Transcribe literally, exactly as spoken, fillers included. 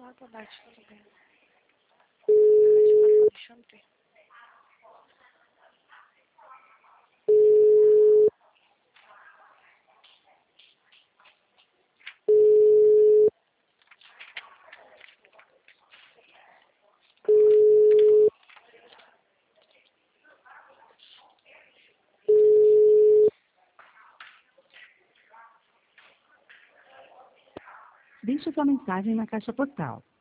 Ah, tá, Bart, tudo bem. Deixa eu deixa eu ver. Deixe sua mensagem na caixa postal.